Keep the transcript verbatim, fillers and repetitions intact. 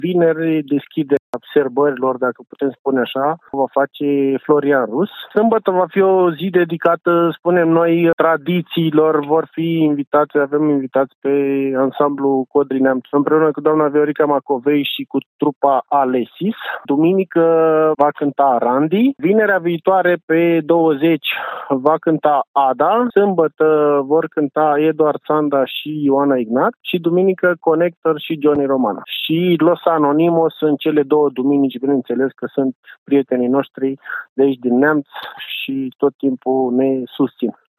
Vineri deschide sărbărilor, dacă putem spune așa, va face Florian Rus. Sâmbătă va fi o zi dedicată, spunem noi, tradițiilor. Vor fi invitați, avem invitați pe ansamblu Codri Neamț, împreună cu doamna Viorica Macovei și cu trupa Alesis. Duminică va cânta Randy. Vinerea viitoare, pe douăzeci, va cânta Ada. Sâmbătă vor cânta Eduard Sanda și Ioana Ignat. Și duminică Connector și Johnny Romana. Și Los Anonimos în cele două duminici, bineînțeles că sunt prietenii noștri de aici din Neamț și tot timpul ne susțin.